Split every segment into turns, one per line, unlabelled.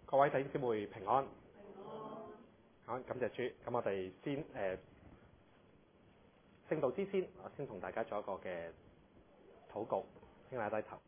各位弟兄姊妹平安，好，感謝主。咁我哋先聖道之先，我先同大家做一個嘅禱告，請大家低頭。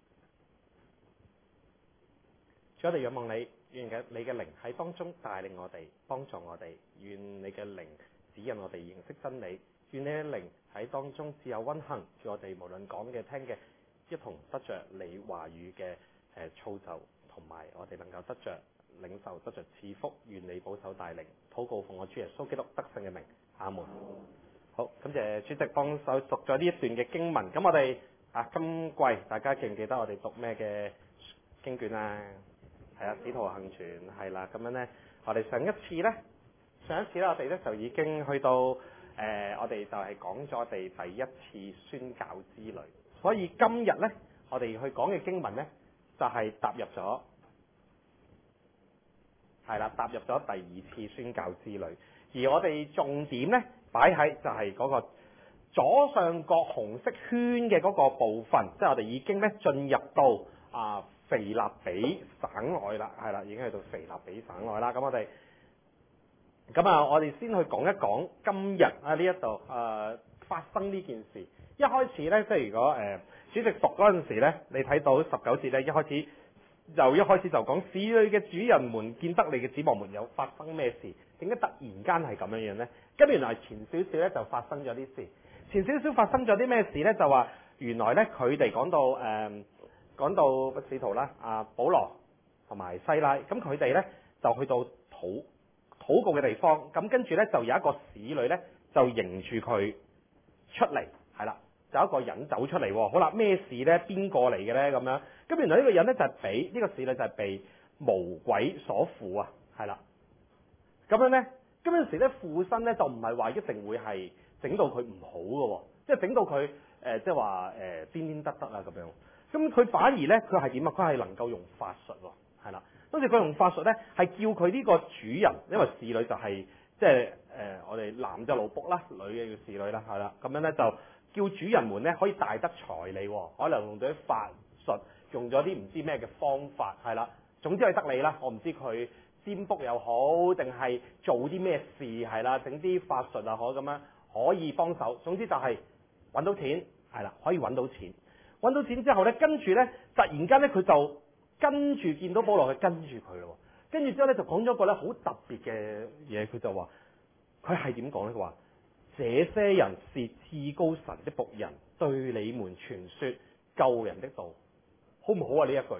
主，我哋仰望你，願你嘅靈喺當中帶領我哋，幫助我哋。願你嘅靈指引我哋認識真理。願你嘅靈喺當中自有溫行，叫我哋無論講嘅聽嘅，一同得着你話語嘅操就，同埋我哋能夠得着領受，得着賜福。願你保守帶領，禱告奉我主耶穌基督得勝嘅名，阿門。好，感謝主席幫手讀咗呢一段嘅經文。咁我哋今季大家記唔記得我哋讀咩嘅經卷啊？係啊，使徒行傳係啦。咁樣呢，我哋上一次呢，我哋呢就已經去到我哋就係講咗我哋第一次宣教之旅。所以今日呢，我哋去講嘅經文呢，就係踏入咗第二次宣教之旅。而我哋重點呢，擺喺就係嗰個左上角紅色圈嘅嗰個部分，即係我哋已經呢進入到腓立比省內啦，係啦，已經去到腓立比省內啦。咁我哋先去講一講今日呢一度發生呢件事。一開始呢，即係如果主席讀嗰陣時呢，你睇到19節呢，一開始就講使女嘅主人們見得你嘅指望沒有發生咩事？點解突然間係咁樣樣呢？咁原來前少少呢就發生咗啲事。前少少發生咗啲咩事呢？就話原來呢，佢哋講到使徒啦，保羅同埋西拉，咁佢哋呢就去到禱告嘅地方，咁跟住呢，就有一個使女呢，就迎住佢出嚟，係啦，就有一個人走出嚟。好啦，咩事呢？邊個嚟嘅呢？咁樣，咁原來呢個人呢，就係俾呢個使女就係被魔鬼所附啊，係啦。咁樣呢，嗰陣時呢，附身呢，就唔係話一定會係整到佢唔好嘅，即係整到佢即係話癲癲得得啊咁樣。咁佢反而呢，佢係點啊？佢係能夠用法術喎，係啦。當時佢用法術呢，係叫佢呢個主人，因為侍女就係即係我哋男就奴僕啦，女嘅叫侍女啦，係啦。咁樣呢，就叫主人們呢可以大得財利，可能用到啲法術，用咗啲唔知咩嘅方法，係啦。總之係得利啦，我唔知佢占卜又好，定係做啲咩事，係啦，整啲法術啊，咁樣可以幫手。總之就係揾到錢，係啦，可以揾到錢。揾到錢之後呢，跟住呢，突然間呢，佢就跟住見到保羅，佢跟住佢咯。跟住之後呢，就講咗一個呢好特別嘅嘢，佢就話佢係點講呢？佢話這些人是至高神的僕人，對你們傳說救人的道，好唔好啊？呢一句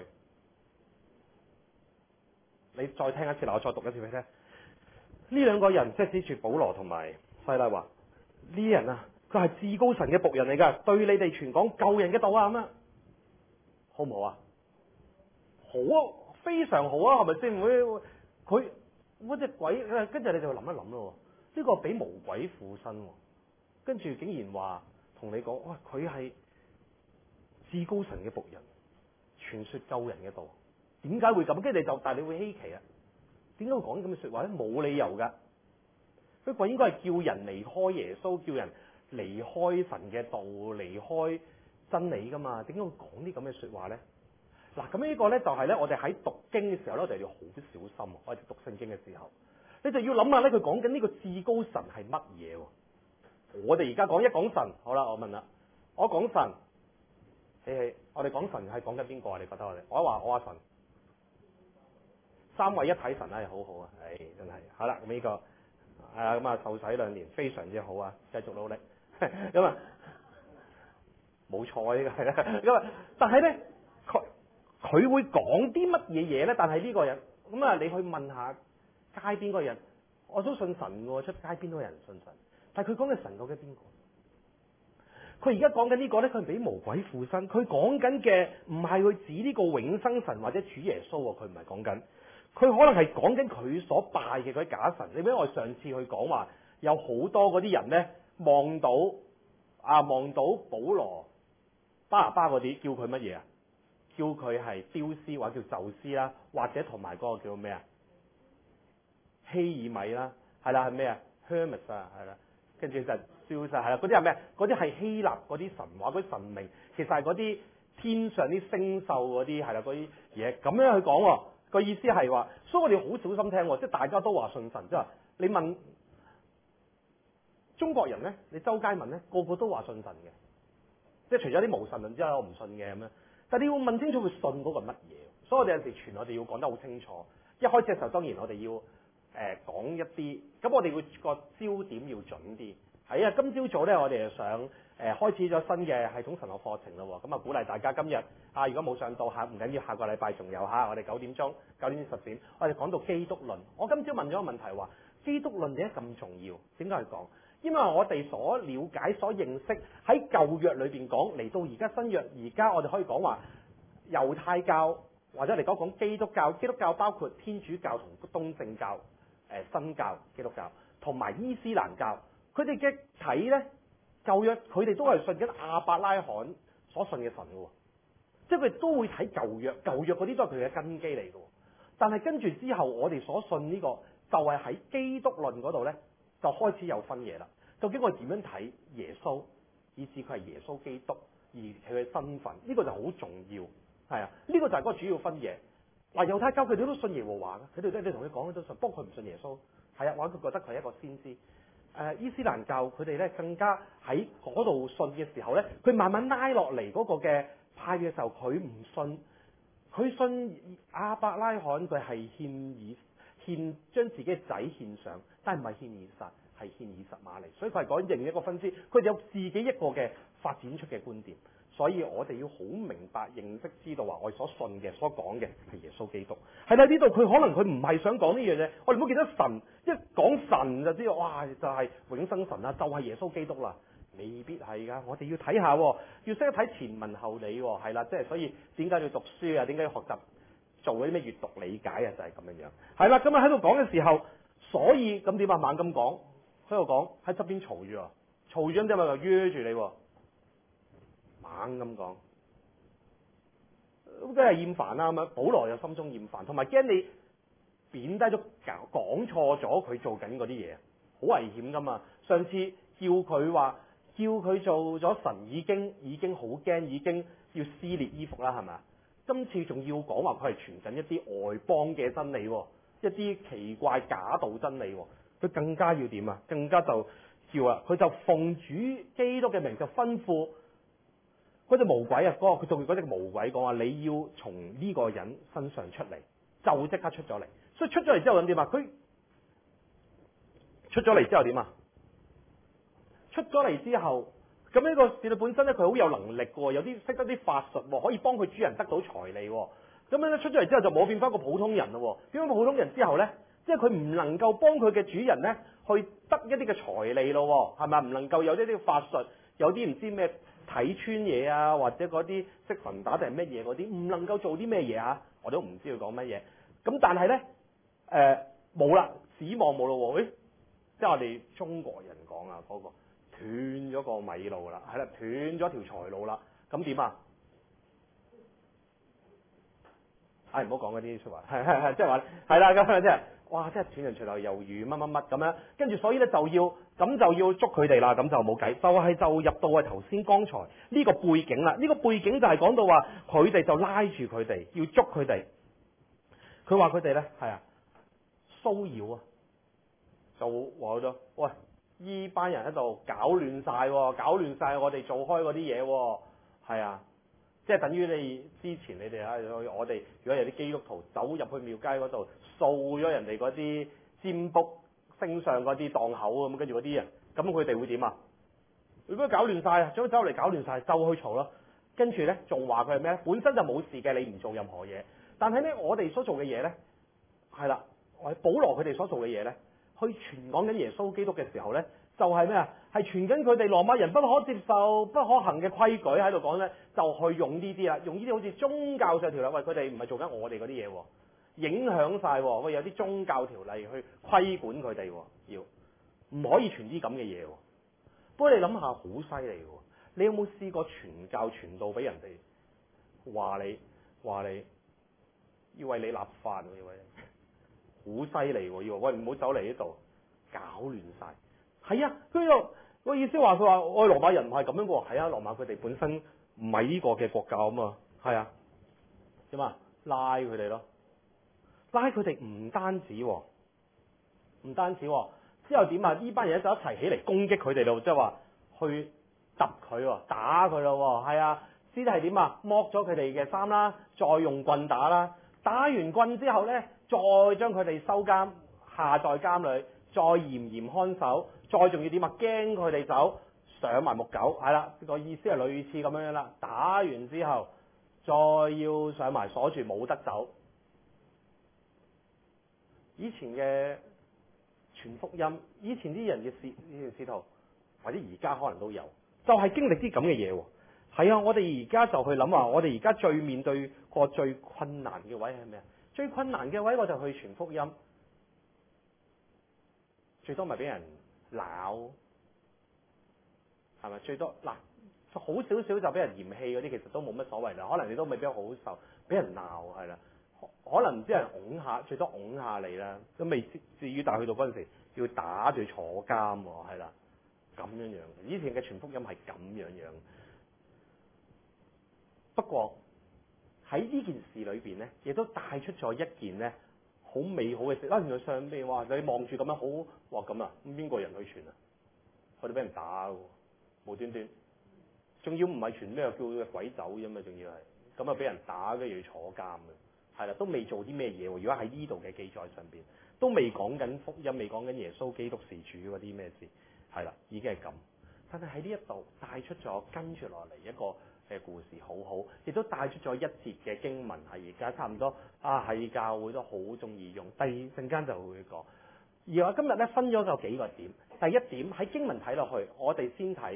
你再聽一次啦，我再讀一次俾你聽。呢兩個人即係指住保羅同埋西拉話呢啲人啊，佢係至高神嘅僕人嚟噶，對你哋傳講救人嘅道啊，咁樣好唔好啊？好啊，非常好啊，係咪先？佢嗰隻鬼，跟住你就諗一諗咯。呢個俾魔鬼附身，跟住竟然話同你講，哇，佢係至高神嘅僕人，傳說救人嘅道。點解會咁？跟住但係你會稀奇啊？點解會講啲咁嘅說話咧？冇理由噶。呢個應該係叫人離開耶穌，叫人離開神嘅道，離開真理噶嘛？點解會講啲咁嘅說話咧？嗱，咁呢個咧就係咧，我哋喺讀經嘅時候咧，我哋要好小心。我哋讀聖經嘅時候，你就要諗下咧，佢講緊呢個至高神係乜嘢？我哋而家一講神，好啦，我問啦，我講神，我哋講神係講緊邊個啊？你覺得我話神，三位一體神係好好啊，真係好啦。咁呢個係啊，咁啊受洗2年，非常之好啊，繼續努力。咁啊冇錯呢個係啦。咁啊，但係咧佢會講啲乜嘢嘢咧？但係呢個人咁啊，你去問下街邊個人，我都信神喎，出街邊都有人信神。但係佢講嘅神究竟係邊個？佢而家講緊呢個咧，佢係俾魔鬼附身。佢講緊嘅唔係佢指呢個永生神或者主耶穌喎，佢唔係講緊。佢可能係講緊佢所拜嘅嗰啲假神。你俾我上次去講話，有好多嗰啲人咧望到保羅、巴拿巴嗰啲，叫佢乜嘢啊？叫佢係丟斯或者叫宙斯啦，或者同埋嗰個叫咩啊？希爾米啦，係啦，係咩啊 ？Hermes 啊，係啦，跟住就燒晒，係啦，嗰啲係咩？嗰啲係希臘嗰啲神話，嗰啲神明，其實係嗰啲天上啲星宿嗰啲，係啦，嗰啲嘢咁樣去講喎。 個意思係話，所以我哋好小心聽喎，即係大家都話信神，即係話你問中國人咧，你周街問咧，個個都話信神嘅，即係除咗啲無神論之外，我唔信嘅咁樣。但係你要問清楚佢信嗰個乜嘢，所以我哋有陣時傳我哋要講得好清楚。一開始嘅時候，當然我哋要講一啲，咁我哋會個焦點要準啲。係啊，今朝早咧，我哋就想開始咗新嘅系統神學課程咯。咁啊，鼓勵大家今日啊，如果冇上到下唔緊要，下個禮拜仲有嚇。我哋9點鐘、9點至10點，我哋講到基督論。我今朝問咗個問題話，基督論點解咁重要？點解去講？因為我哋所了解、所認識喺舊約裏邊講嚟到而家新約，而家我哋可以講話猶太教或者嚟講基督教。基督教包括天主教同東正教、新教基督教同埋伊斯蘭教。佢哋嘅睇咧，舊約佢哋都係信緊亞伯拉罕所信嘅神嘅，即係佢哋都會睇舊約嗰啲都係佢嘅根基嚟嘅。但係跟住之後，我哋所信呢個就係喺基督論嗰度咧，就開始有分野啦。究竟我點樣睇耶穌，以至佢係耶穌基督，而佢嘅身份呢個就好重要，係啊，呢個就係嗰個主要分野。嗱，猶太教佢哋都信耶和華嘅，佢哋都同你講都信，不過佢唔信耶穌，係啊，或者佢覺得佢係一個先知。伊斯蘭教佢哋咧更加喺嗰度信嘅時候咧，佢慢慢拉落嚟嗰個嘅派嘅時候，佢唔信，佢信亞伯拉罕佢係獻將自己嘅仔獻上，但係唔係獻以撒，係獻以實瑪利，所以佢係講另一個分支，佢哋有自己一個嘅發展出嘅觀點。所以我哋要好明白、認識、知道話我哋所信嘅、所講嘅係耶穌基督。係啦，呢度佢可能佢唔係想講呢樣嘢，我哋唔好記得神一講神就知道，哇就係永生神啦，就係耶穌基督啦，未必係㗎。我哋要睇下，要識得睇前文後理，係啦，即係所以點解要讀書啊？點解要學習做嗰啲咩閱讀理解啊？就係咁樣樣。係啦，咁啊喺度講嘅時候，所以咁點啊猛咁講，喺度講喺側邊嘈住啊，嘈住咁即係咪就約住你？猛咁講，咁梗係厭煩啦咁樣。保羅又心中厭煩，同埋驚你貶低咗、講錯咗佢做緊嗰啲嘢，好危險噶嘛。上次叫佢做咗神，已經好驚，已經要撕裂衣服啦，係咪？今次仲要講話佢係傳緊一啲外邦嘅真理，一啲奇怪假道真理，佢更加要點啊？更加就叫啊，佢就奉主基督嘅名就吩咐。嗰隻魔鬼啊，佢仲要嗰隻魔鬼講話，你要從呢個人身上出嚟，就即刻出咗嚟。所以出咗嚟之後咁點啊？佢出咗嚟之後點啊？出咗嚟之後，咁呢個使女本身咧，佢好有能力嘅，有啲識得啲法術，可以幫佢主人得到財利。咁樣咧出咗嚟之後就冇變翻一個普通人咯。變翻普通人之後咧，即係佢唔能夠幫佢嘅主人咧去得一啲嘅財利咯，係咪？唔能夠有一啲法術，有啲唔知咩。睇穿嘢啊，或者嗰啲識神打定係乜嘢嗰啲，唔能夠做啲咩嘢啊？我都唔知佢講乜嘢。咁但係咧，冇啦，指望冇咯喎。即係我哋中國人講啊，嗰個斷咗個米路啦，係啦，斷咗條財路啦。咁點啊？唔好講嗰啲説話，係，即係話係啦，咁即係。哇！真係斷人隨流猶如乜乜乜咁樣，跟住所以咧就要捉佢哋啦，咁就冇計，就入到去頭先剛才呢個背景啦。呢個背景就係講到話佢哋就拉住佢哋，要捉佢哋。佢話佢哋咧係啊騷擾啊，就話咗喂，依班人喺度搞亂晒我哋做開嗰啲嘢喎，係啊。即係等於你之前你哋啊，我哋如果有啲基督徒走入去廟街嗰度掃咗人哋嗰啲占卜星相嗰啲檔口咁，跟住嗰啲人，咁佢哋會點啊？如果搞亂晒，走嚟搞亂晒，就去嘈咯。跟住咧仲話佢係咩？本身就冇事嘅，你唔做任何嘢。但係咧，我哋所做嘅嘢咧，係啦，我保羅佢哋所做嘅嘢咧，去傳講緊耶穌基督嘅時候咧。就係咩啊？係傳緊佢哋羅馬人不可接受、不可行嘅規矩喺度講咧，就去用呢啲啦，用呢啲好似宗教上條例，喂佢哋唔係做緊我哋嗰啲嘢，影響晒，喂有啲宗教條例去規管佢哋，要唔可以傳啲咁嘅嘢。不過你諗下，好犀利嘅，你有冇試過傳教傳道俾人哋話你要為你立法，要為好犀利，要喂唔好走嚟呢度搞亂晒。係啊，個意思話佢話我羅馬人唔係咁樣嘅喎，係啊，羅馬佢哋本身唔係呢個嘅國教啊嘛，係啊，點啊拉佢哋咯， 拉佢哋唔單止喎，之後點啊？呢班人就一齊起嚟攻擊佢哋咯，即係話去揼佢喎，打佢咯喎，係啊，先係點啊？剝咗佢哋嘅衫啦，再用棍打啦，打完棍之後呢，再將佢哋收監，下在監裏，再嚴嚴看守，再仲要點啊？驚佢哋走，上埋木狗，係啦，個意思係類似咁樣啦。打完之後，再要上埋鎖住，冇得走。以前嘅傳福音，以前啲人嘅使徒，或者而家可能都有，就係經歷啲咁嘅嘢喎。係啊，我哋而家就去諗話，我哋而家最面對過最困難嘅位係咩啊？最困難嘅位我就去傳福音，最多咪俾人鬧，係咪？最多嗱，好少少就俾人嫌棄嗰啲，其實都冇乜所謂啦。可能你都未必好受，俾人鬧係啦。可能唔知人拱下，最多拱下你啦，都未至於，但係去到嗰陣時要打住坐監喎，係啦，咁樣樣。以前嘅傳福音係咁樣樣。不過喺呢件事裏邊咧，亦都帶出咗一件咧好美好嘅事。原來上邊話你望住咁樣好，哇咁啊，咁邊個人去傳啊？佢哋俾人打喎，無端端，仲要唔係傳咩，叫佢鬼走啫嘛，仲要係咁啊，俾人打，跟住要坐監嘅。係啦，都未做啲咩嘢喎。如果喺呢度嘅記載上邊，都未講緊福音，未講緊耶穌基督是主嗰啲咩事，係啦，已經係咁。但係喺呢一度帶出咗跟住落嚟一個嘅故事，好好，亦都帶出咗一節嘅經文，係而家差唔多喺教會都好中意用。第二陣間就會講。而我今日咧分咗個幾個點。第一點喺經文睇落去，我哋先睇，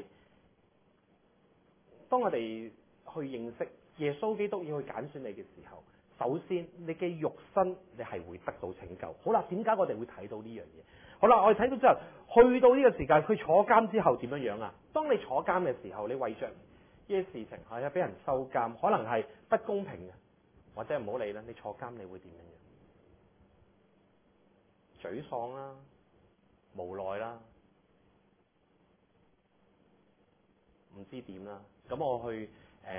當我哋去認識耶穌基督要去揀選你嘅時候。首先，你嘅肉身你係會得到拯救。好啦，點解我哋會睇到呢樣嘢？好啦，我哋睇到之後，去到呢個時間，佢坐監之後點樣樣啊？當你坐監嘅時候，你為着呢啲事情係啊，俾人收監，可能係不公平嘅，或者唔好理啦。你坐監，你會點樣樣？沮喪啦，無奈啦，唔知點啦。咁我去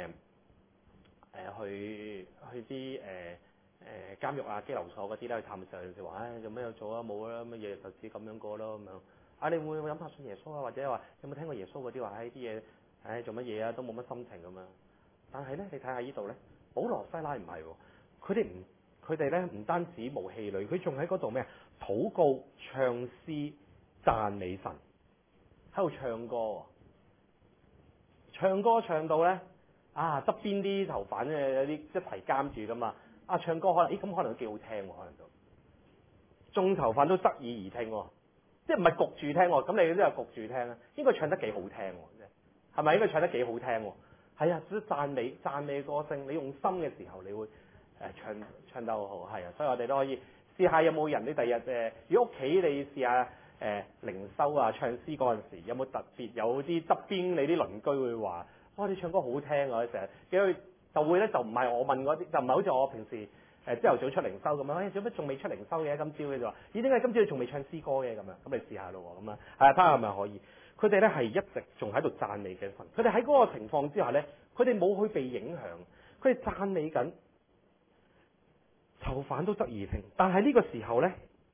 去啲監獄啊、羈留所嗰啲咧，去探嘅時候，有時話：做咩有做啊？冇啦，乜嘢就只咁樣過咯咁樣。你會唔會諗下信耶穌啊？或者話有冇聽過耶穌嗰啲話？啲嘢，做乜嘢啊？都冇乜心情咁樣。但係咧，你睇下呢度咧，保羅西拉唔係喎，佢哋咧唔單止無氣餒，佢仲喺嗰度咩？禱告、唱詩、讚美神，喺度唱歌，唱到咧。側邊啲囚犯咧有啲一齊監住噶嘛，唱歌可能，咁可能都幾好聽喎，可能都眾囚犯都側耳而聽喎，即係唔係焗住聽喎，咁你都有焗住聽啊，應該唱得幾好聽喎，係咪應該唱得幾好聽喎？係啊，啲讚美歌聲，你用心嘅時候，你會唱得好好，係啊，所以我哋都可以試下有冇人，你第日如果屋企你試下靈修啊唱詩嗰陣時，有冇特別有啲側邊你啲鄰居會話？哇！你唱歌好聽啊！成日幾佢就會咧，就唔係我問嗰啲，就唔係好似我平時朝頭早出靈修咁樣。做乜仲未出靈修嘅？今朝佢就話：咦，點解今朝你仲未唱詩歌嘅？咁樣，咁你試下咯喎，咁啊，睇下係咪可以？佢哋咧係一直仲喺度讚美嘅神。佢哋喺嗰個情況之下咧，佢哋冇去被影響，佢哋讚美緊，囚犯都側耳聽。但係呢個時候咧，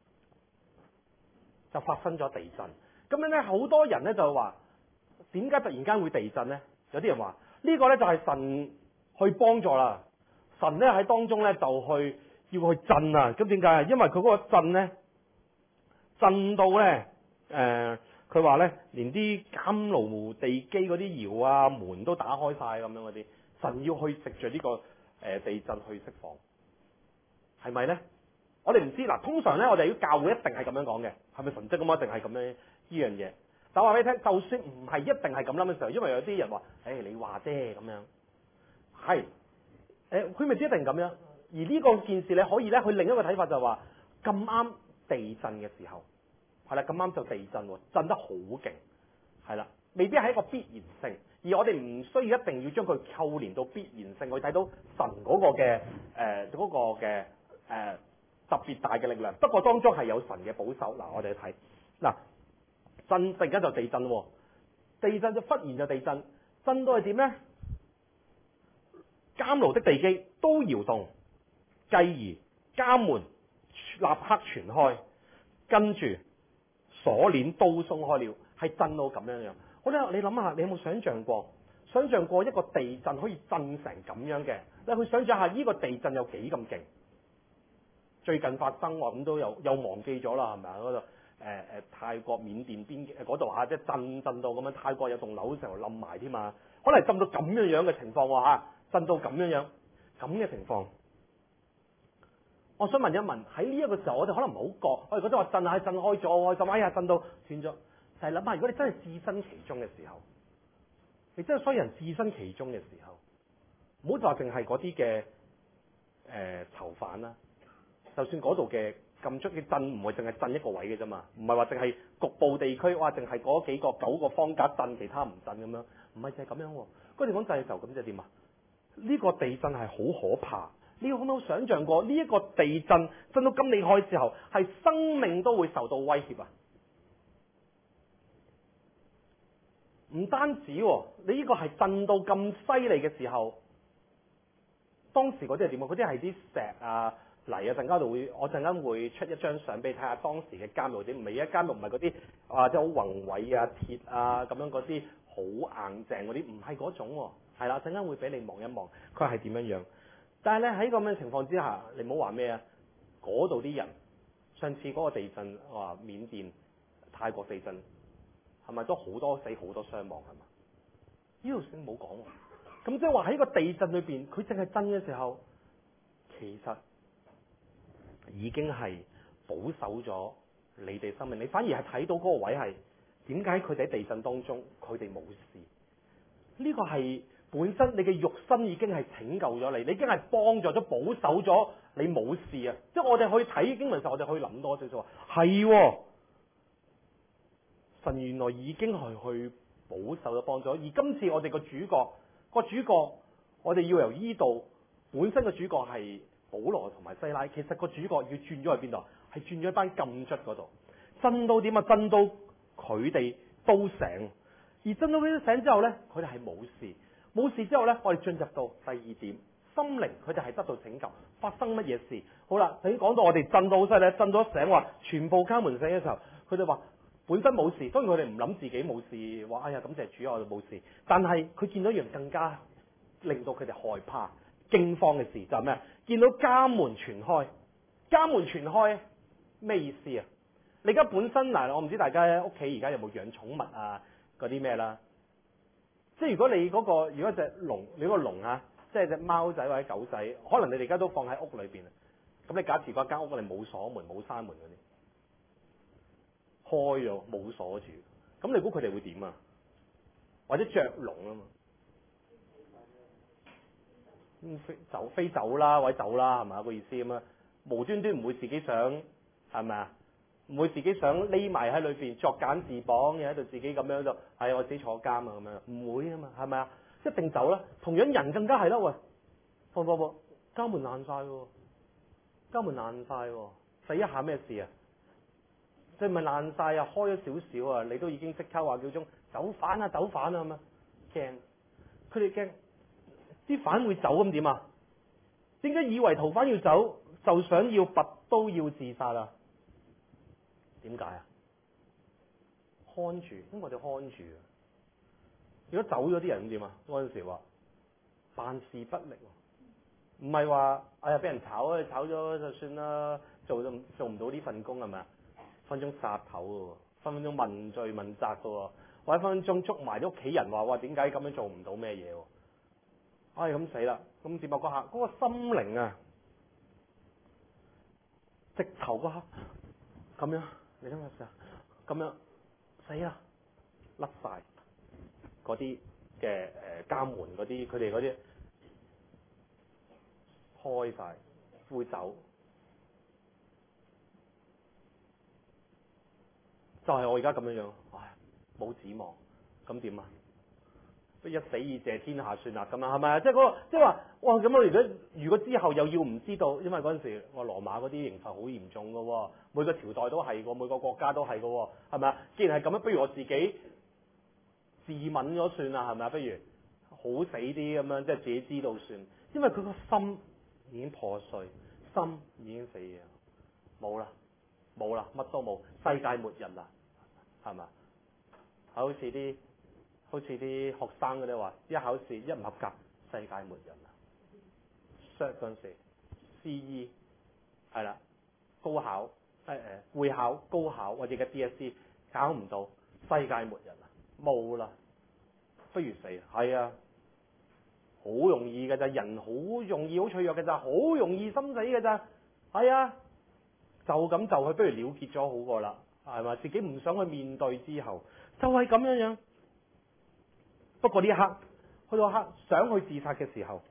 就發生咗地震。咁樣咧，好多人咧就話：點解突然間會地震咧？有啲人話呢個咧就係神去幫助啦，神咧喺當中咧就去要去震啊！咁點解啊？因為佢嗰個震咧震到咧佢話咧連啲監牢地基嗰啲窯啊門都打開晒咁樣嗰啲，神要去藉著呢個地震去釋放，係咪咧？我哋唔知嗱，通常咧我哋啲教會一定係咁樣講嘅，係咪神蹟咁一定係咁樣呢樣嘢？但我話俾你聽，就算唔係一定係咁諗嘅時候，因為有啲人話：你話啫咁樣，係佢未必一定咁樣。而呢個件事你可以咧，佢另一個睇法就係話咁啱地震嘅時候，係啦，咁啱就地震喎，震得好勁，係啦，未必係一個必然性。而我哋唔需要一定要將佢扣連到必然性，去睇到神嗰個嘅特別大嘅力量。不過當中係有神嘅保守。嗱，我哋睇嗱。震突然間就地震喎，地震就忽然就地震，震到係點咧？監牢的地基都搖動，繼而監門刻傳開，跟住鎖鏈都鬆開了，係震到咁樣樣。好啦，你諗下，你有冇想像過？想像過一個地震可以震成咁樣嘅？你去想像下呢個地震有幾咁勁？最近發生喎，咁都又忘記咗啦，係咪啊？嗰度泰國緬甸邊嗰度嚇，即係震到咁樣，泰國有棟樓成日冧埋添嘛，可能震到咁樣嘅情況喎嚇，震到咁樣咁嘅情況。我想問一問，喺呢一個時候，我哋可能唔好覺，我哋覺得話震開咗，開心，哎呀震到斷咗。就係諗下，如果你真係置身其中嘅時候，你真係所有人置身其中嘅時候，唔好就話淨係嗰啲嘅囚犯啦，就算嗰度嘅禁足嘅震，唔係淨係震一個位嘅啫嘛，唔係話淨係局部地區，哇，淨係嗰幾個9個方格震，其他唔震咁樣，唔係就係咁樣喎。嗰地方震嘅時候，咁即係點啊？呢個地震係好可怕。你有冇想像過呢一個地震震到咁厲害嘅時候，係生命都會受到威脅啊？唔單止喎，你呢個係震到咁犀利嘅時候，當時嗰啲係點啊？嗰啲係啲石啊、泥啊，陣間我陣間會出一張相俾你睇下當時嘅監獄點。唔係而家監獄唔係嗰啲即係好宏偉啊、鐵啊咁樣嗰啲好硬淨嗰啲，唔係嗰種喎。係啦，陣間會俾你望一望，佢係點樣樣。但係咧喺咁樣情況之下，你唔好話咩啊？嗰度啲人上次嗰個地震，話緬甸、泰國地震係咪都好多死好多傷亡係嘛？呢度先冇講喎。咁即係話喺個地震裏邊，佢淨係震嘅時候，其實已經係保守咗你哋生命。你反而係睇到嗰個位係點解佢哋喺地震當中佢哋冇事？呢個係。本身你嘅肉身已經係拯救咗你，你已經係幫助咗、保守咗你冇事啊！即係我哋去睇經文時候，我哋可以諗多少少係神原來已經係去保守咗、幫助。而今次我哋個主角，我哋要由依度本身嘅主角係保羅同埋西拉，其實個主角要轉咗去邊度？係轉咗一班禁卒嗰度，震到點啊？震到佢哋都醒，而震到佢哋醒之後呢，佢哋係冇事。冇事之後呢，我哋進入到第二點，心靈佢哋係得到拯救。發生乜嘢事？好啦，已經講到我哋震到好犀利，震到醒話，全部敲門醒嘅時候，佢哋話本身冇事，當然佢哋唔諗自己冇事，話哎呀感謝主我哋冇事。但係佢見到一樣更加令到佢哋害怕、驚慌嘅事，就係咩？見到家門全開，家門全開咩意思啊？你而家本身嗱，我唔知大家屋企而家有冇養寵物啊嗰啲咩啦？即係如果你嗰個如果隻籠，你嗰個籠啊，即係隻貓仔或者狗仔，可能你哋而家都放喺屋裏邊啊。咁你假設嗰間屋你冇鎖門、冇閂門嗰啲，開咗冇鎖住，咁你估佢哋會點啊？或者着籠啊嘛，飛走啦，或者走啦，係咪啊個意思咁啊？無端端唔會自己想係咪啊？唔會自己想匿埋喺裏邊作繭自綁，又喺度自己咁樣就係我自己坐監啊咁樣，唔會啊嘛，係咪啊？一定走啦。同樣人更加係啦，喂，放家門爛晒喎，家門爛晒喎，第一下咩事啊？即係咪爛晒啊？開咗少少啊，你都已經即刻話叫鐘走反啊，走反啊咁啊，驚，佢哋驚啲犯會走咁點啊？點解以為逃犯要走就想要拔刀要自殺啊？點解啊？看住，因為我哋看住啊。如果走咗啲人點啊？嗰陣時話辦事不力，唔係話哎呀俾人炒啊，炒咗就算啦，做唔到呢份工係咪啊？分鐘殺頭嘅，分鐘問罪問責嘅，或者分鐘捉埋啲屋企人話哇點解咁樣做唔到咩嘢？哎咁死啦！咁接落嗰下嗰個心靈啊，直頭嗰刻咁樣。你諗下咁樣死啦，甩晒嗰啲嘅監門嗰啲，佢哋嗰啲開晒，會走，就係我而家咁樣樣，唉，冇指望，咁點啊？一死以謝天下算啦，咁樣係咪啊？即係嗰個，即係話，哇！咁我如果之後又要唔知道，因為嗰陣時我羅馬嗰啲刑罰好嚴重㗎喎，每個朝代都係㗎，每個國家都係㗎喎，係咪啊？既然係咁樣，不如我自己自刎咗算啦，係咪啊？不如好死啲咁樣，即係自己知道算，因為佢個心已經破碎，心已經死嘅。
冇啦，冇啦，乜都冇，世界末日啦，係嘛？好似啲學生嗰啲話，一考試一唔合格，世界末日啦。嗰陣時 CE 係啦，高考會考、高考或者嘅 DSE 考唔到，世界末日啦，冇啦，不如死。係啊，好容易嘅咋，人好容易好脆弱嘅咋，好容易心死嘅咋。係啊，就咁就去，不如了結咗好過啦，係嘛？自己唔想去面對之後，就係咁樣樣。不過呢一刻，去到刻想去自殺嘅時候，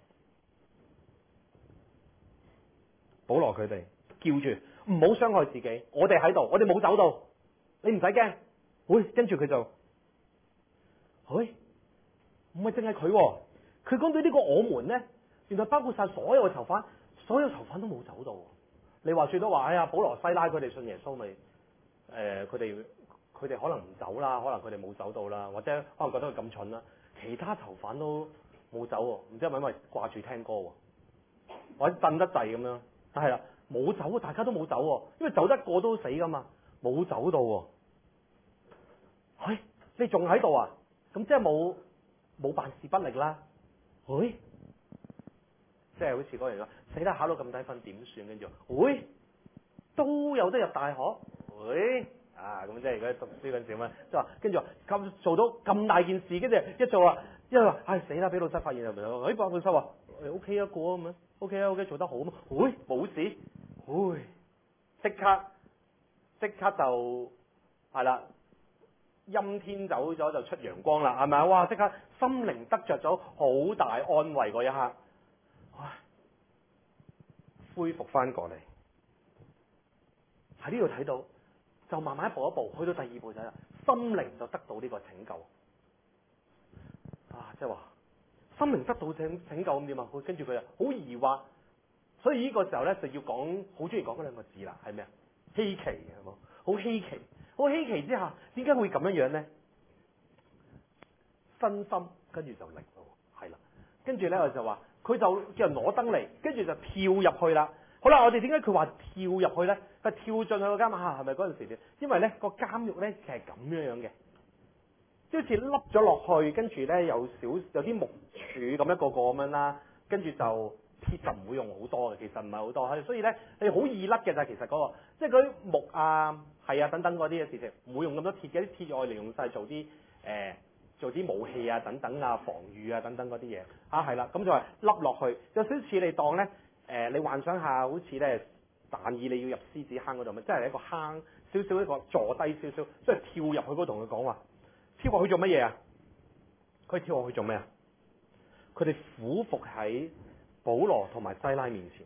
保羅佢哋叫住唔好傷害自己，我哋喺度，我哋冇走到，你唔使驚。喂，跟住佢就，喂，唔係淨係佢，佢講到呢個我們呢，原來包括晒所有嘅囚犯，所有囚犯都冇走到。你話最多話，哎呀，保羅西拉佢哋信耶穌咪，佢哋可能唔走啦，可能佢哋冇走到啦，或者可能覺得佢咁蠢啦。其他囚犯都冇走喎，唔知係咪因為掛住聽歌喎，或者震得滯咁樣。但係啦，冇走，大家都冇走喎，因為走得過都死噶嘛，冇走到喎。喂，你仲喺度啊？咁即係冇辦事不力啦。喂，即係好似嗰人講，死啦，考到咁低分點算？跟住，喂，都有得入大學。喂。啊，咁即係而家讀書嗰陣時咁啊，即係話跟住話咁做到咁大件事，跟住一做話，因為話唉死啦，俾老師發現係咪？哎，老師話OK 啊，過咁樣 OK 做得好嘛？喂，冇事，喂，即刻就係啦，陰天走咗就出陽光啦，係咪啊？哇！即刻心靈得着咗好大安慰嗰一刻，唉，恢復翻過嚟喺呢度睇到。就慢慢一步一步去到第二步就係心靈就得到呢個拯救啊！即係話心靈得到拯救咁點啊？跟住佢啊好疑惑，所以呢個時候咧就要講好中意講嗰兩個字啦，係咩啊？稀奇係冇？好稀奇，好稀奇之下，點解會咁樣樣咧？身心跟住就力咯，係啦，跟住咧我就話佢就叫人攞燈嚟，跟住就跳入去啦。好啦，我哋點解佢話跳入去咧？佢跳進去個監啊，係咪嗰陣時？因為咧個監獄咧其實係咁樣樣嘅，即好似凹咗落去，跟住咧有啲木柱咁一個個咁樣啦，跟住就鐵就唔會用好多嘅，其實唔係好多，所以咧你好易甩嘅咋，其實嗰個即係嗰啲木啊、係啊等等嗰啲嘅事情，唔會用咁多鐵嘅，啲鐵愛嚟用晒做啲武器啊等等啊、防禦啊等等嗰啲嘢啊，係啦，咁就係凹落去，有少少似你當咧。你幻想下，好似咧但以你要入獅子坑嗰度咪，即係一個坑，少少一個坐低少少，即係跳入去嗰度同佢講話，跳落去做乜嘢啊？佢跳落去做咩啊？佢哋俯伏喺保羅同埋西拉面前，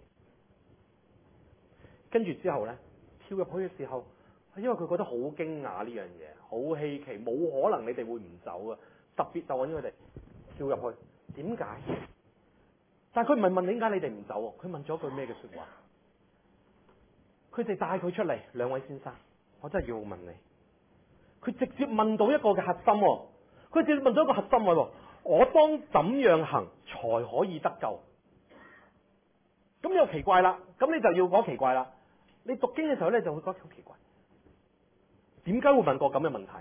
跟住之後咧跳入去嘅時候，因為佢覺得好驚訝呢樣嘢，好稀奇，冇可能你哋會唔走啊！特別就揾佢哋跳入去，點解？但係佢唔係問點解你哋唔走喎，佢問咗句咩嘅說話？佢哋帶佢出嚟，兩位先生，我真係要問你。佢直接問到一個嘅核心喎，佢直接問咗一個核心喎，我當怎樣行才可以得救？咁又奇怪啦，咁你就要講奇怪啦。你讀經嘅時候咧就會覺得好奇怪，點解會問個咁嘅問題？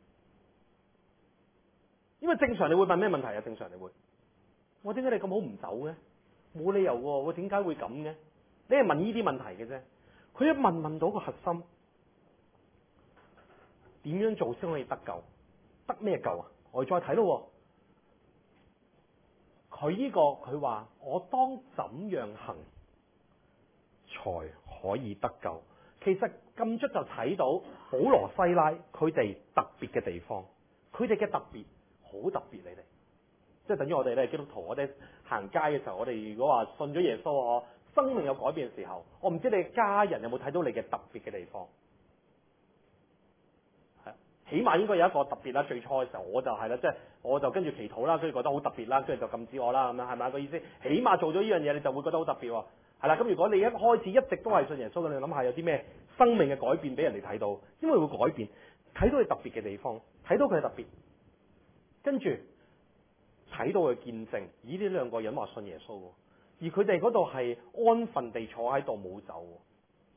因為正常你會問咩問題啊？正常你會。我點解你咁好唔走嘅？冇理由喎，我點解會咁嘅？你係問呢啲問題嘅啫。佢一問到個核心，點樣做先可以得救？得咩救啊？我哋再睇咯。佢話我當怎樣行才可以得救？其實咁出就睇到保羅西拉佢哋特別嘅地方，佢哋嘅特別好特別，你哋。即係等於我哋咧基督徒，我哋行街嘅時候，我哋如果話信咗耶穌，我生命有改變嘅時候，我唔知你嘅家人有冇睇到你嘅特別嘅地方？係，起碼應該有一個特別啦。最初嘅時候我就係啦，即係我就跟住祈禱啦，跟住覺得好特別啦，跟住就禁止我啦，咁樣係咪個意思？起碼做咗呢樣嘢，你就會覺得好特別喎。係啦，咁如果你一開始一直都係信耶穌嘅，你諗下有啲咩生命嘅改變俾人哋睇到？因為會改變，睇到佢特別嘅地方，睇到佢係特別，跟住。睇到佢見證，咦？呢兩個人話信耶穌，而佢哋嗰度係安分地坐喺度冇走，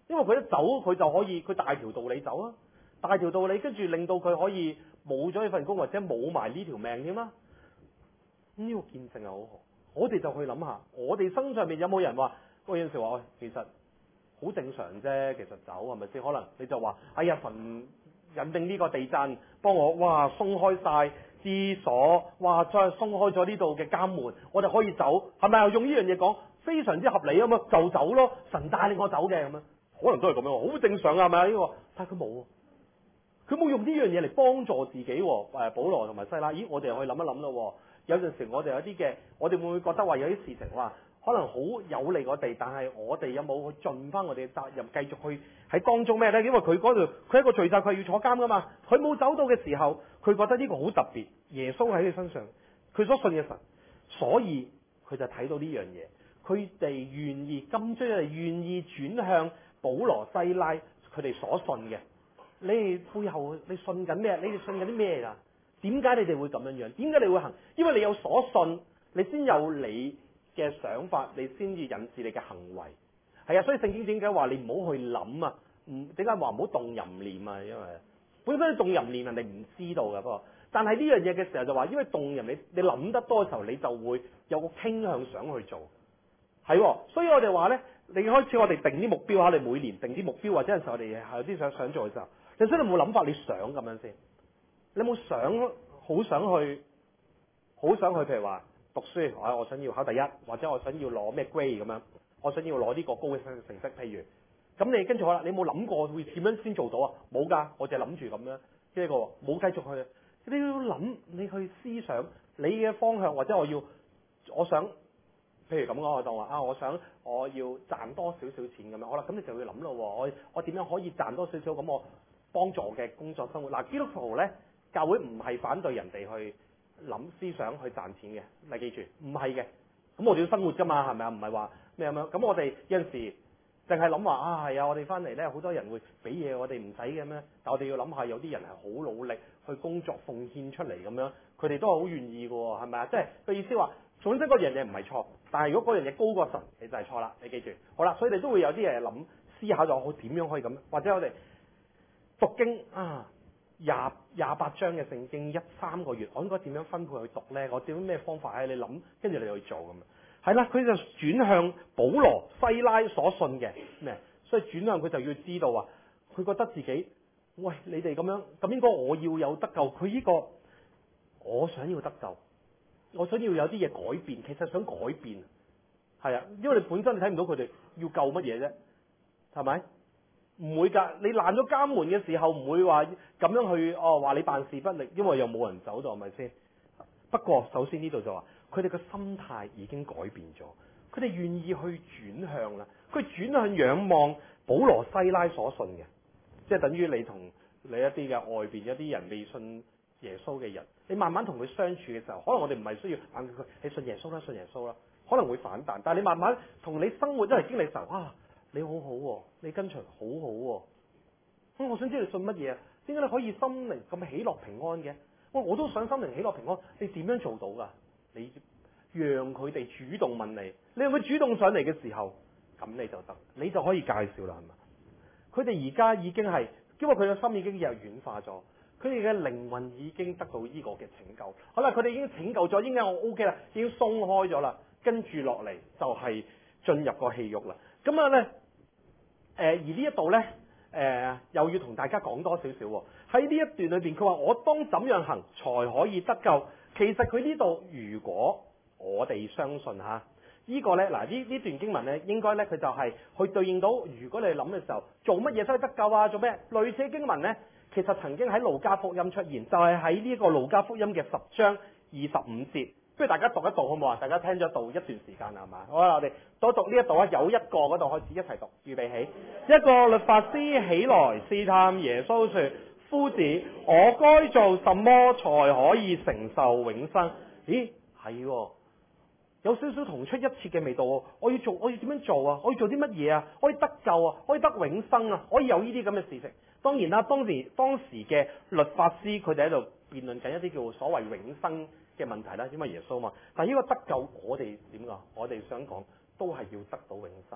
因為佢一走佢就可以佢大條道理走啊，大條道理跟住令到佢可以冇咗呢份工或者冇埋呢條命添啦。呢個見證係好好，我哋就去諗下，我哋身上面有冇人話，喂有陣時話喂其實好正常啫，其實走係咪先？可能你就話，哎呀神引定呢個地震，幫我哇鬆開晒支鎖，哇再鬆開咗呢度嘅監門，我哋可以走，係咪？用呢樣嘢講非常之合理啊嘛，就走咯，神帶領我走嘅咁樣，可能都係咁樣，好正常啊，係咪呢個？但係佢冇喎，佢冇用呢樣嘢嚟幫助自己喎。保羅同埋西拉，咦我哋又去諗一諗咯。有陣時我哋有啲嘅，我哋會唔會覺得話有啲事情話可能好有利我哋，但係我哋有冇去盡翻我哋嘅責任，繼續去喺當中咩呢？因為佢嗰度佢係一個罪債，佢係要坐監噶嘛，佢冇走到嘅時候，佢覺得呢個好特別，耶穌喺佢身上，佢所信嘅神，所以佢就睇到呢樣嘢，佢哋願意金追係願意轉向保羅西拉佢哋所信嘅。你哋背後你信緊咩？你哋信緊啲咩㗎？點解你哋會咁樣樣？點解你會行？因為你有所信，你先有你嘅想法，你先至引致你嘅行為。係啊，所以聖經點解話你唔好去諗啊？點解話唔好動淫念啊？因為本身動淫念人哋唔知道㗎，不過但係呢樣嘢嘅時候就話，因為動淫你諗得多嘅時候，你就會有個傾向想去做。係喎，所以我哋話咧，你開始我哋定啲目標嚇，你每年定啲目標，或者有陣時我哋係有啲想做嘅時候，你所以你冇諗法，你想咁樣先。你有冇好想去，譬如話讀書，我想要考第一，或者我想要攞咩 grade 咁樣，我想要攞呢個高嘅成績，譬如咁你跟住好啦，你冇諗過會點樣先做到啊？冇㗎，我就係諗住咁樣，呢個冇繼續去。你要諗，你去思想你嘅方向，或者我想，譬如咁我當話我要賺多少少錢咁樣，好啦，咁你就要諗咯，我點樣可以賺多少少咁我幫助嘅工作生活。嗱，基督徒咧。教會唔係反對人哋去諗思想去賺錢嘅，你記住，唔係嘅。咁我哋要生活㗎嘛，係咪啊？唔係話咩咁樣。咁我哋有陣時淨係諗話係啊，我哋翻嚟咧好多人會俾嘢我哋唔使嘅咩？但我哋要諗下，有啲人係好努力去工作奉獻出嚟咁樣，佢哋都係好願意嘅喎，係咪啊？即係個意思話，總之嗰樣嘢唔係錯，但係如果嗰樣嘢高過神，你就係錯啦。你記住，好啦，所以你都會有啲嘢諗思考咗，我點樣可以咁？或者我哋讀經啊。28章嘅聖經3個月，我應該點樣分配去讀呢？我點樣咩方法？你諗，跟住你去做咁樣。係啦，佢就轉向保羅西拉所信嘅咩？所以轉向佢就要知道啊，佢覺得自己喂你哋咁樣，咁應該我要有得救。佢呢個我想要得救，我想要有啲嘢改變，其實想改變係啊，因為你本身你睇唔到佢哋要救乜嘢啫，係咪？唔會㗎，你爛咗監門嘅時候唔會話咁樣去話你辦事不力，因為又冇人走到，係咪先？不過首先呢度就話佢哋嘅心態已經改變咗，佢哋願意去轉向啦，佢轉向仰望保羅西拉所信嘅，即係等於你同你一啲嘅外邊一啲人未信耶穌嘅人，你慢慢同佢相處嘅時候，可能我哋唔係需要硬佢，你信耶穌啦，信耶穌啦，可能會反彈，但係你慢慢同你生活一齊經歷嘅時候啊。你好好喎，你跟隨好好喎。我想知你信乜嘢啊？點解你可以心靈咁喜樂平安嘅？我都想心靈喜樂平安。你點樣做到㗎？你讓佢哋主動問你，你讓佢主動上嚟嘅時候，咁你就得，你就可以介紹啦，係嘛？佢哋而家已經係，因為佢嘅心已經有軟化咗，佢哋嘅靈魂已經得到呢個嘅拯救。好啦，佢哋已經拯救咗，應該我 OK 啦，已經鬆開咗啦。跟住落嚟就係進入個戲肉啦。咁啊咧。而呢一度呢，又要同大家講多少少喎。喺呢一段裏邊，佢話我當怎樣行才可以得救？其實佢呢度，如果我哋相信嚇，呢個呢，嗱呢段經文呢，應該呢，佢就係去對應到，如果你諗嘅時候，做乜嘢先可以得救啊？做咩？類似嘅經文呢，其實曾經喺路加福音出現，就係喺呢個路加福音嘅10章25節。不如大家讀一讀好唔好啊？大家聽咗讀一段時間係嘛？好啦，我哋多讀呢一度啊，有一個嗰度開始一齊讀，預備起。一個律法師起來試探耶穌說：夫子，我該做什麼才可以承受永生？咦，係喎，有少少同出一轍嘅味道喎。我要點樣做啊？我要做啲乜嘢啊？可以得救啊？可以得永生啊？可以有呢啲咁嘅事情。當然啦，當時嘅律法師佢哋喺度辯論緊一啲叫所謂永生嘅問題啦，因為耶穌嘛。但係呢個得救，我哋點講？我哋想講都係要得到永生，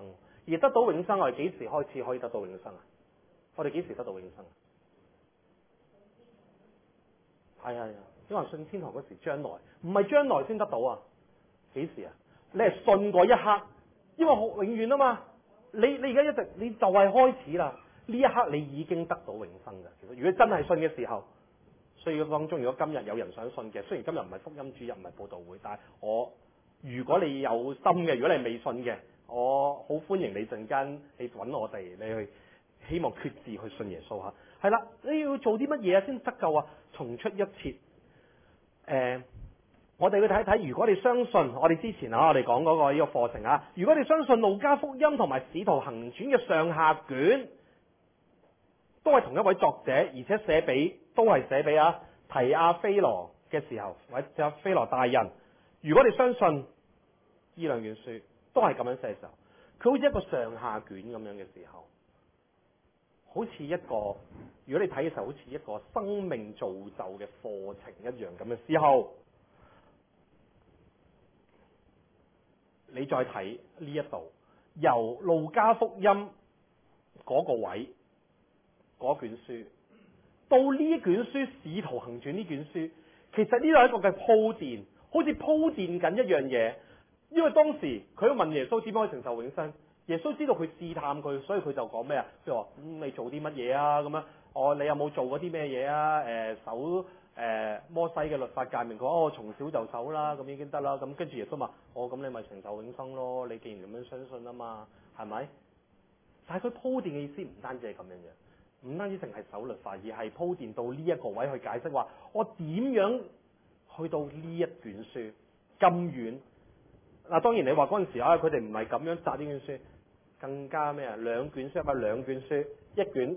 而得到永生，我哋幾時開始可以得到永生啊？我哋幾時得到永生啊？係啊，因為信天堂嗰時將來，唔係將來先得到啊？幾時啊？你係信嗰一刻，因為永遠啊嘛。你而家一直你就係開始啦，呢一刻你已經得到永生㗎。其實如果真係信嘅時候，所以當中如果今日有人想信嘅，雖然今日唔係福音主日，唔係佈道會，但係如果你有心嘅，如果你未信嘅，我好歡迎你陣間你揾我哋，你去希望決志去信耶穌嚇。係啦，你要做啲乜嘢先得救啊？重出一轍。我哋去睇睇，如果你相信我哋之前我哋講嗰個呢個課程啊，如果你相信路加福音同埋使徒行傳嘅上下卷都係同一位作者，而且都係寫俾提亞非羅嘅時候，或者非羅大人，如果你相信呢兩卷書都係咁樣寫嘅時候，佢好似一個上下卷咁樣嘅時候，好似一個，如果你睇嘅時候好似一個生命造就嘅課程一樣咁嘅時候，你再睇呢一度，由路加福音嗰個位嗰卷書，到呢一卷書使徒行傳呢卷書，其實呢度係一個嘅鋪墊，好似鋪墊緊一樣嘢。因為當時佢都問耶穌點樣可以承受永生，耶穌知道佢試探佢，所以佢就講咩啊？佢話你做啲乜嘢啊？咁樣你有冇做過啲咩嘢啊？守摩西嘅律法誡命，佢話我從小就守啦，咁已經得啦。咁跟住耶穌話咁你咪承受永生咯。你既然咁樣相信啊嘛，係咪？但係佢鋪墊嘅意思唔單止係咁樣嘅，唔單止淨係守律法，而係鋪墊到呢一個位去解釋話我點樣去到呢一卷書咁遠。嗱，當然你話嗰陣時佢哋唔係咁樣摘呢卷書，更加咩啊？兩卷書兩卷書，一卷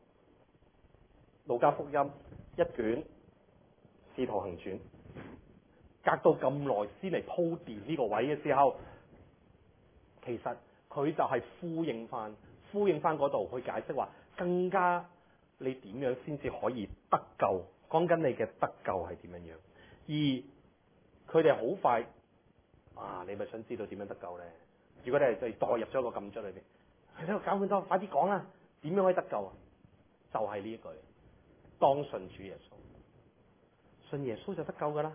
路加福音，一卷使徒行傳，隔到咁耐先嚟鋪墊呢個位嘅時候，其實佢就係呼應翻嗰度去解釋話，更加你點樣先至可以得救？講緊你嘅得救係點樣樣？而佢哋好快。你咪想知道點樣得救咧？如果你係代入咗個禁卒裏邊，喺度搞咁多，快啲講啦！點樣可以得救啊？就係呢一句，當信主耶穌，信耶穌就得救噶啦。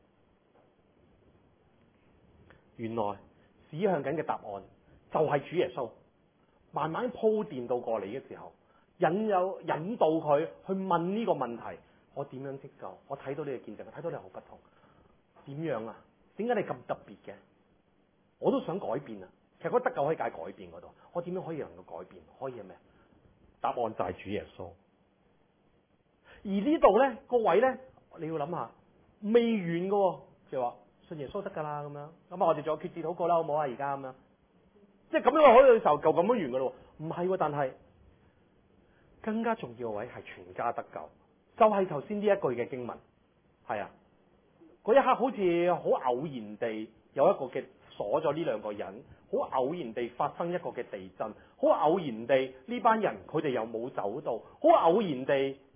原來指向緊嘅答案就係主耶穌，慢慢鋪墊到過嚟嘅時候，引導佢去問呢個問題：我點樣得救？我睇到你嘅見證，我睇到你好不同，點樣啊？點解你咁特別嘅？我都想改變啊！其實嗰得救可以解改變嗰度，我點樣可以能夠改變？可以係咩？答案就係主耶穌。而呢度咧個位咧，你要諗下，未完嘅，就話信耶穌得噶啦咁樣。咁我哋仲有決志禱告啦，好唔好啊？而家咁樣，即係咁樣可以嘅時候就咁樣完噶咯？唔係，但係更加重要嘅位係全家得救，就係頭先呢一句嘅經文，係啊。嗰一刻好似好偶然地有一個嘅鎖咗呢兩個人，好偶然地發生一個嘅地震，好偶然地呢班人佢哋又冇走到，好偶然地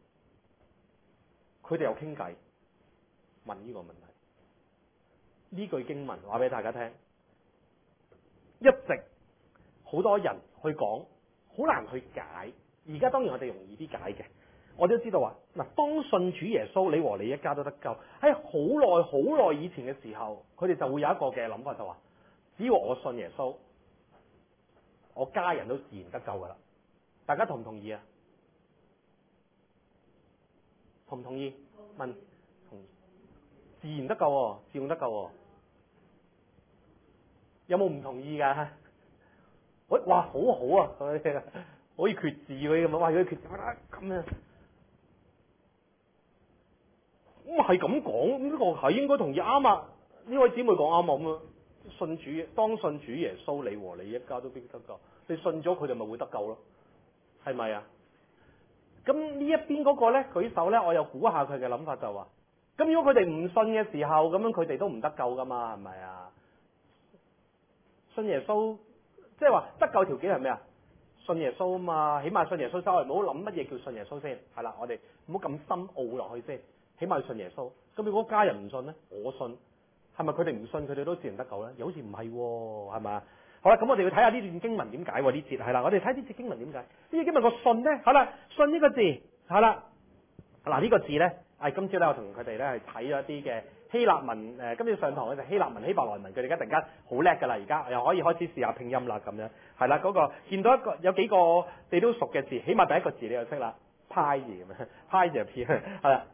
佢哋又傾偈問呢個問題。呢句經文話俾大家聽，一直好多人去講，好難去解。而家當然我哋容易啲解嘅。我都知道啊，嗱，當信主耶穌，你和你一家都得救。喺好耐以前嘅時候，佢哋就會有一個嘅諗法，就話：只要我信耶穌，我家人都自然得救噶啦。大家同唔同意啊？同唔同意？問，同意，自然得救，自然得救。有冇唔同意噶？喂，哇，好好啊，可以決志嗰啲咁啊，哇，佢決志咁樣。咁係咁講，呢個係應該同意啱啊！呢位姊妹講啱啊咁啊，信主當信主耶穌，你和你一家都必得救。你信咗佢哋咪會得救咯？係咪啊？咁呢一邊嗰個咧舉手咧，我又估下佢嘅諗法就話：咁如果佢哋唔信嘅時候，咁樣佢哋都唔得救噶嘛？係咪啊？信耶穌即係話得救條件係咩啊？信耶穌啊嘛，起碼信耶穌先，我哋唔好諗乜嘢叫信耶穌先。係啦，我哋唔好咁深奧落去先。起碼要信耶穌，咁如果家人唔信咧，我信，係咪佢哋唔信佢哋都自然得救咧？又好似唔係喎，係咪啊？
好啦，咁我哋要睇下呢段經文點解喎？呢節係啦，我哋睇呢節經文點解？呢節經文個信咧，好啦，信呢個字係啦，嗱呢個字咧，今朝咧我同佢哋咧係睇咗一啲嘅希臘文，今朝上堂咧就希臘文、希伯來文，佢哋而家突然間好叻㗎啦，而家又可以開始試下拼音啦咁樣，係啦，嗰個見到一個有幾個你都熟嘅字，起碼第一個字你就識啦，派字咁樣，派字就偏係啦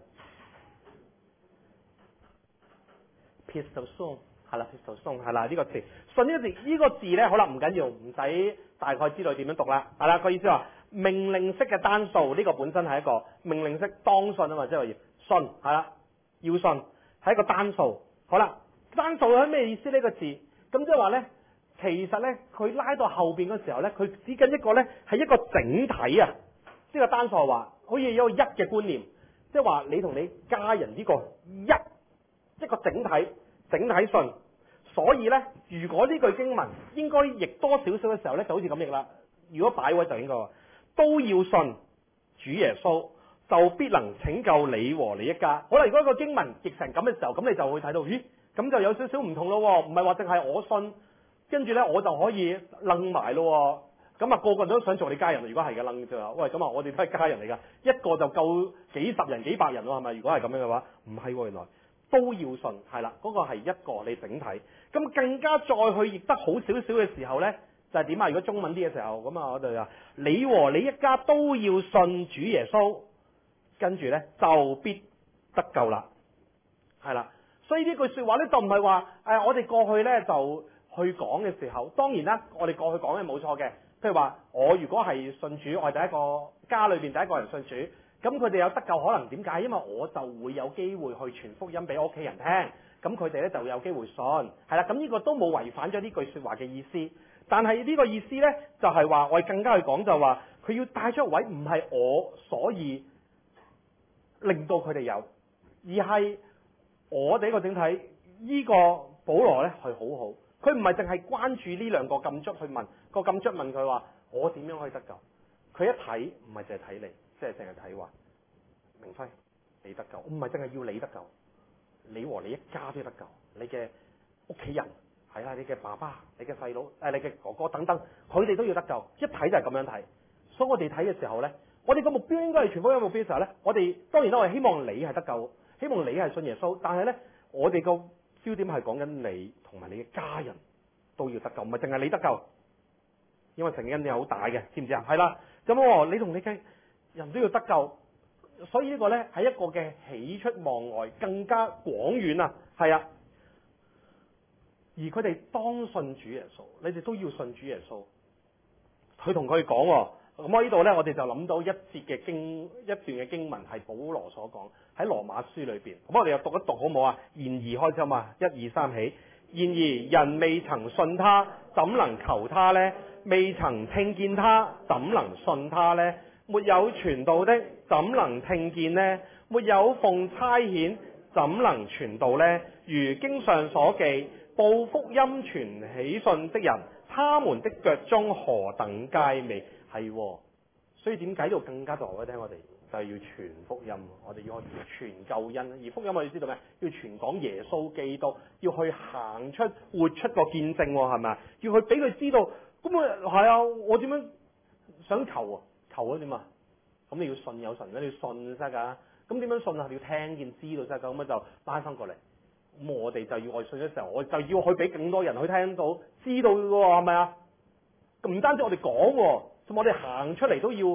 ，pistol 係啦 pistol 係啦呢個字，信呢個字呢個字咧，好啦唔緊要，唔使大概知道點樣讀啦，係啦個意思話命令式嘅單數，呢個本身係一個命令式當信啊嘛，即係話要信係啦，要信。係一個單數，好啦，單數係咩意思呢個字？咁即係話咧，其實咧佢拉到後邊嘅時候咧，佢指緊一個咧係一個整體啊。呢個單數係話，好似有個一嘅觀念，即係話你同你家人呢個一個整體信。所以咧，如果呢句經文應該譯多少少嘅時候咧，就好似咁譯啦。如果擺位就應該話都要信主耶穌，就必能拯救你和你一家。好啦，如果個經文譯成咁嘅時候，咁你就會睇到，咦，咁就有少少唔同咯。唔係話淨係我信，跟住咧我就可以楞埋咯。咁啊，個個都想做你家人。如果係嘅楞就話，喂，咁啊，我哋都係家人嚟㗎，一個就夠幾十人、幾百人喎，係咪？如果係咁樣嘅話，唔係喎，原來都要信，係啦，嗰個係一個你整體。咁更加再去譯得好少少嘅時候咧，就係點啊？如果中文啲嘅時候，咁啊，我哋話你和你一家都要信主耶穌。跟住呢，就必得救啦，係啦。所以呢句說話呢，就唔係話我哋過去呢，就去講嘅時候，當然啦，我哋過去講嘅冇錯嘅。譬如話我如果係信主，我係第一個家裏邊第一個人信主，咁佢哋有得救，可能點解？因為我就會有機會去傳福音俾屋企人聽，咁佢哋呢就會有機會信，係啦。咁呢個都冇違反咗呢句說話嘅意思。但係呢個意思呢，就係話我哋更加去講就話佢要帶出一位唔係我，所以令到佢哋有，而係我哋一個整體。呢個保羅呢係好好，佢唔係淨係關注呢兩個禁卒去問個禁卒問佢話我點樣可以得救？佢一睇唔係淨係睇你，即係淨係睇話明輝你得救，唔係淨係要你得救，你和你一家都得救，你嘅屋企人係啦，你嘅爸爸、你嘅細佬、你嘅哥哥等等，佢哋都要得救。一睇就係咁樣睇，所以我哋睇嘅時候呢。我哋個目標應該係傳福音目標嘅時候呢，我哋當然啦，我係希望你係得救，希望你係信耶穌。但係呢，我哋個焦點係講緊你同埋你嘅家人都要得救，唔係淨係你得救。因為成嘅恩典係好大嘅，知唔知啊？係啦，咁你同你嘅人都要得救，所以呢個呢係一個嘅喜出望外，更加廣遠啊，係啊。而佢哋當信主耶穌，你哋都要信主耶穌。佢同佢講喎。咁我呢度呢，我哋就諗到一段嘅經文係保羅所講喺羅馬書裏邊。咁我哋又讀一讀好唔好啊？然而開始啊嘛，1、2、3起。然而人未曾信他，怎能求他呢？未曾聽見他，怎能信他呢？沒有傳道的，怎能聽見呢？沒有奉差遣，怎能傳道呢？如經上所記，報福音傳喜信的人，他們的腳蹤何等佳美。係，所以點解要更加多話俾聽？我哋就係要傳福音，我哋要去傳救恩。而福音我哋知道咩？要傳講耶穌基督，要去行出活出個見證，係咪？要去俾佢知道。咁啊係啊，我點樣想求啊？求啊點啊？咁你要信有神咧，你要信先得㗎。咁點樣信啊？你要聽見知道先得㗎。咁就拉翻過嚟。咁我哋就要我信嘅時候，我就要去俾更多人去聽到、知道嘅喎，係咪啊？唔單止我哋講喎。咁我哋行出嚟都要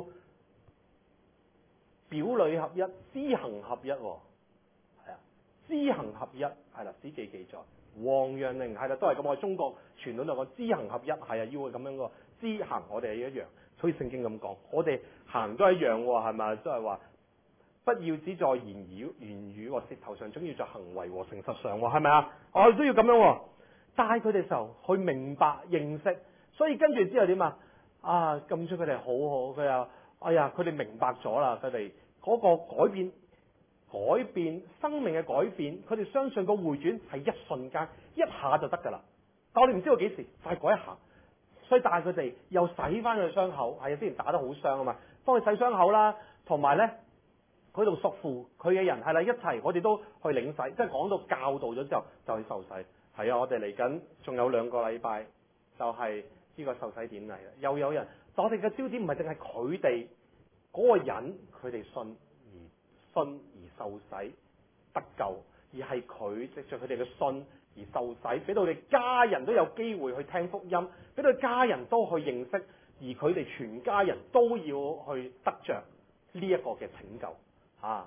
表裏合一、知行合一，係啊，知行合一係啦，史記記載，王陽明係啦，都係咁。我哋中國傳統就講知行合一，係啊，要咁樣個知行，我哋係一樣，好似聖經咁講，我哋行都一樣喎，係咪？都係話不要只在言語和舌頭上，總要在行為和誠實上，係咪啊？我哋都要咁樣帶佢哋時候去明白認識，所以跟住之後點啊？咁出佢哋好好，佢又佢哋明白咗啦，佢哋嗰個改變生命嘅改變，佢哋相信個回轉係一瞬間，一下就得㗎啦。但我哋唔知道幾時，快嗰一下，所以帶佢哋又洗翻佢傷口，係啊，之前打得好傷啊嘛，幫佢洗傷口啦，同埋呢，佢度屬乎佢嘅人係啦，一齊我哋都去領洗，即係講到教導咗之後就去受洗。係啊，我哋嚟緊仲有2個禮拜。
就係呢個受洗典禮啦。又有人，我哋嘅焦點唔係淨係佢哋嗰個人，佢哋信而受洗得救，而係佢藉著佢哋嘅信而受洗，俾到你家人都有機會去聽福音，俾到家人都去認識，而佢哋全家人都要去得着呢一個嘅拯救啊！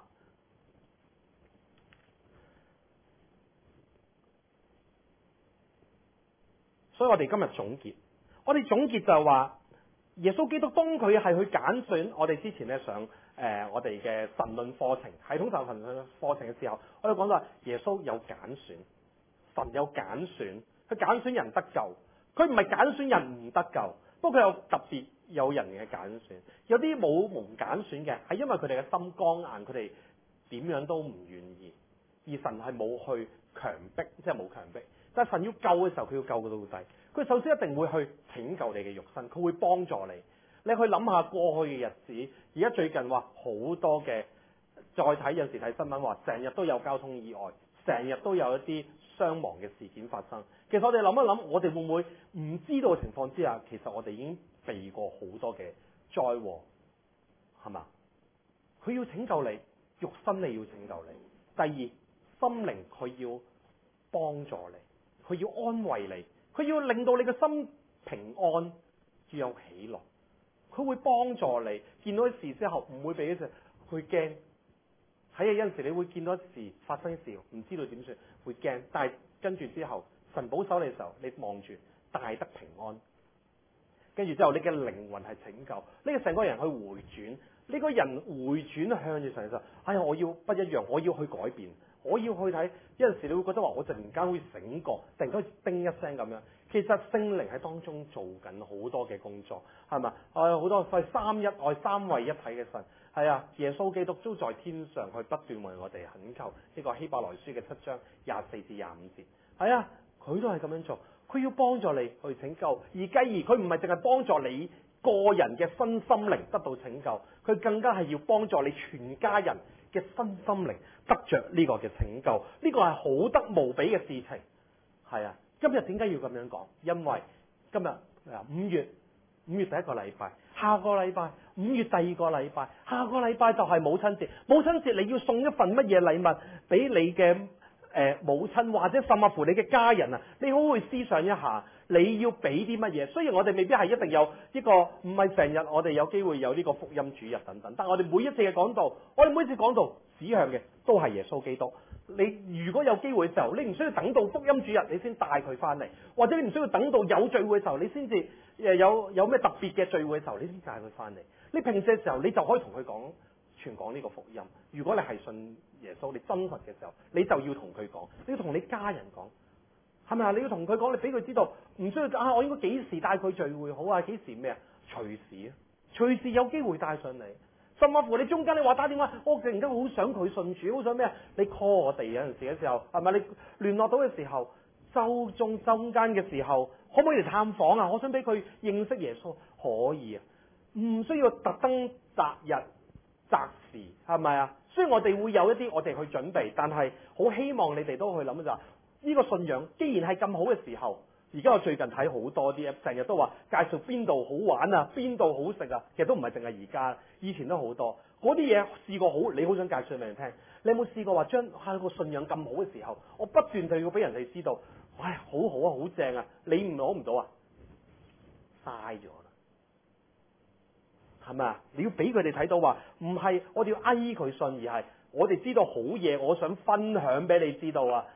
所以我哋今日總結，我哋總結就係話，耶穌基督當佢係去揀選我哋之前咧上我哋嘅神論課程、系統神論課程嘅時候，我哋講到話耶穌有揀選，神有揀選，佢揀選人得救，佢唔係揀選人唔得救，不過佢有特別有人嘅揀選，有啲冇蒙揀選嘅，係因為佢哋嘅心剛硬，佢哋點樣都唔願意，而神係冇去強迫，即係冇強迫。但係神要救嘅時候，佢要救到底。佢首先一定會去拯救你嘅肉身，佢會幫助你。你去諗下過去嘅日子，而家最近話好多嘅，再睇有時睇新聞話，成日都有交通意外，成日都有一啲傷亡嘅事件發生。其實我哋諗一諗，我哋會唔會唔知道嘅情況之下，其實我哋已經避過好多嘅災禍，係嘛？佢要拯救你，肉身你要拯救你。第二，心靈佢要幫助你。佢要安慰你，佢要令到你嘅心平安，要有喜樂。佢會幫助你，見到啲事之後唔會俾一隻去驚。係啊，有陣時你會見到事發生事，唔知道點算，會驚。但係跟住之後，神保守你嘅時候，你望住大得平安。跟住之後，你嘅靈魂係拯救，呢個成個人去回轉。呢個人回轉向住神嘅時候，哎呀，我要不一樣，我要去改變。我要去睇，有陣時你會覺得話，我突然間會醒覺，突然間叮一聲咁樣。其實聖靈喺當中做緊好多嘅工作，係嘛？好多係三一愛三位一體嘅神，係啊！耶穌基督都在天上去不斷為我哋懇求。呢個希伯來書嘅7章24至25節，係啊，佢都係咁樣做，佢要幫助你去拯救，而繼而佢唔係淨係幫助你個人嘅身心靈得到拯救，佢更加係要幫助你全家人嘅身心靈得着呢個嘅拯救，呢個係好得無比嘅事情。係啊，今日點解要咁樣講？因為今日5月第一個禮拜，下個禮拜5月第二個禮拜，下個禮拜就係母親節。母親節你要送一份乜嘢禮物俾你嘅母親，或者甚至乎你嘅家人啊？你好好去思想一下，你要俾啲乜嘢？雖然我哋未必係一定有呢個，唔係成日我哋有機會有呢個福音主日等等，但我哋每一次嘅講道，我哋每一次講道指向嘅都係耶穌基督。你如果有機會嘅時候，你唔需要等到福音主日你先帶佢翻嚟，或者你唔需要等到有聚會嘅時候你先至有咩特別嘅聚會嘅時候你先帶佢翻嚟。你平時嘅時候你就可以同佢傳講呢個福音。如果你係信耶穌，你真實嘅時候，你就要同佢講，你要同你家人講，係咪啊？你要同佢講，你俾佢知道，唔需要我應該幾時帶佢聚會好啊？幾時咩啊？隨時啊，隨時有機會帶上嚟。甚至乎你中間你話打電話，我突然間好想佢信主，好想咩啊？你 call 我哋有陣時嘅時候，係咪你聯絡到嘅時候，中間嘅時候，可唔可以嚟探訪啊？我想俾佢認識耶穌，可以啊，唔需要特登擇日擇時，係咪啊？雖然我哋會有一啲我哋去準備，但係好希望你哋都去諗就係呢個信仰，既然係咁好嘅時候。而家我最近睇好多啲，成日都話介紹邊度好玩啊，邊度好食啊，其實都唔係淨係而家，以前都好多嗰啲嘢試過好，你好想介紹俾人聽。你有冇試過話將個信仰咁好嘅時候，我不斷就要俾人哋知道，唉，好好啊，好正啊，你唔攞唔到啊，嘥咗啦，係咪啊？你要俾佢哋睇到話，唔係我哋要佢信，而係我哋知道好嘢，我想分享俾你知道啊。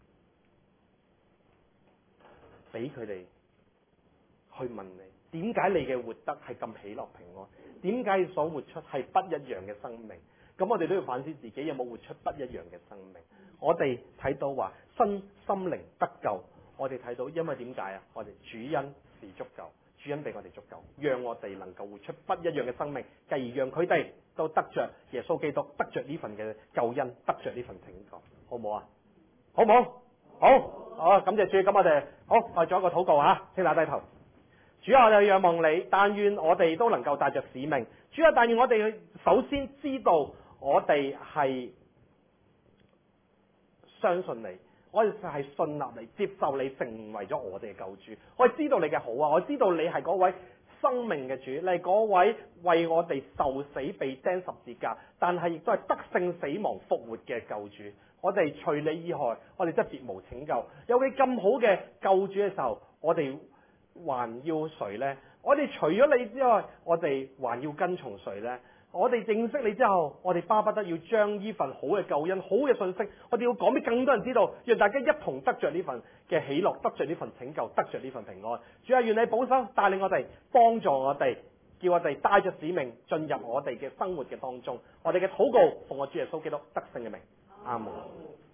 俾佢哋去問你，點解你嘅活得係咁喜樂平安？點解你所活出係不一樣嘅生命？咁我哋都要反思自己有冇活出不一樣嘅生命。我哋睇到話身心靈得救，我哋睇到因為點解啊？我哋主恩是足夠，主恩俾我哋足夠，讓我哋能夠活出不一樣嘅生命，繼而讓佢哋都得着耶穌基督，得着呢份嘅救恩，得着呢份拯救，好唔好啊？好唔好？好，感謝主。咁我哋我做一個禱告啊，請大家低頭。主啊，我哋仰望你，但願我哋都能夠帶着使命。主啊，但願我哋首先知道我哋係相信你， 我哋就係信納你，接受你成為咗我哋嘅救主。我哋知道你嘅好啊，我知道你係嗰位生命嘅主，你係嗰位為我哋受死被釘十字架，但係亦都係得勝死亡復活嘅救主。我哋除你以外，我哋真係別無拯救。有你咁好嘅救主嘅時候，我哋還要誰呢？我哋除咗你之外，我哋還要跟從誰呢？我哋認識你之後，我哋巴不得要將呢份好嘅救恩、好嘅信息，我哋要講俾更多人知道，讓大家一同得着呢份嘅喜樂，得着呢份拯救，得着呢份平安。主啊，願你保守帶領我哋，幫助我哋，叫我哋帶着使命進入我哋嘅生活嘅當中。我哋嘅禱告奉我主耶穌基督得勝嘅名，阿門。